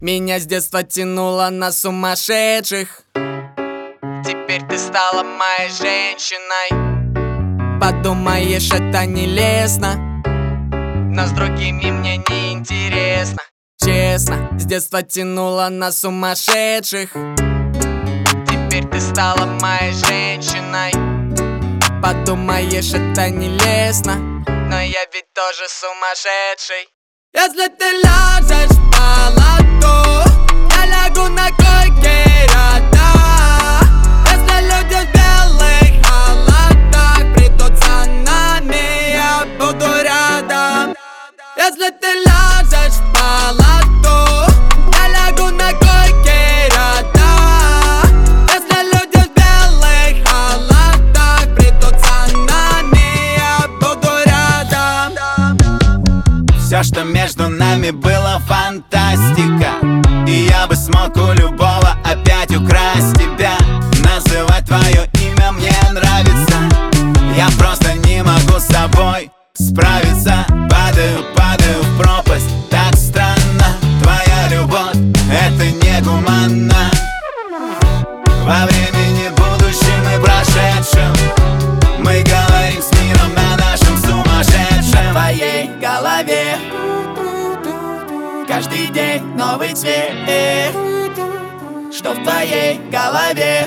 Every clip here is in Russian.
Меня с детства тянуло на сумасшедших. Теперь ты стала моей женщиной. Подумаешь, это нелестно, но с другими мне не интересно. Честно, с детства тянуло на сумасшедших. Теперь ты стала моей женщиной. Подумаешь, это нелестно, но я ведь тоже сумасшедший. Если ты ляжешь в палату, я лягу на койке рядом. Если люди в белых халатах придут за нами, я буду рядом. Если ты ляжешь в палату, я лягу на койке рядом. Если люди в белых халатах придут за нами, я буду рядом. Все, что между нами было, фантастика. И я бы смог у любого опять украсть тебя. Называть твое имя мне нравится. Я просто не могу с собой справиться. Падаю в пропасть, так странно. Твоя любовь, это негуманно. Во времени будущем и прошедшем мы говорим с миром на нашем сумасшедшем. В твоей голове каждый день новый цвет. Что в твоей голове?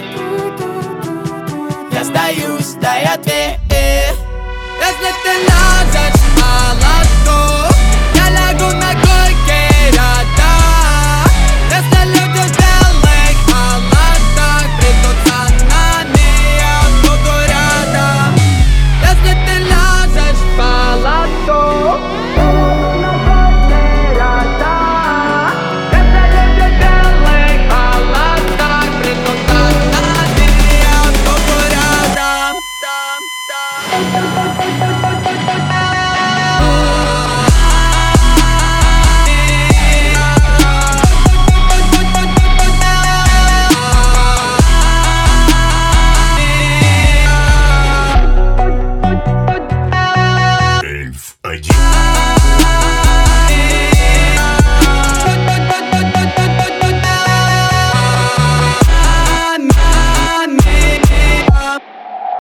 Я сдаюсь, дай ответ. Если ты ляжешь в палату, я лягу на койке рядом. Если люди в белых халатах придут за нами, я буду рядом. Если ты ляжешь в палату, We'll be right back.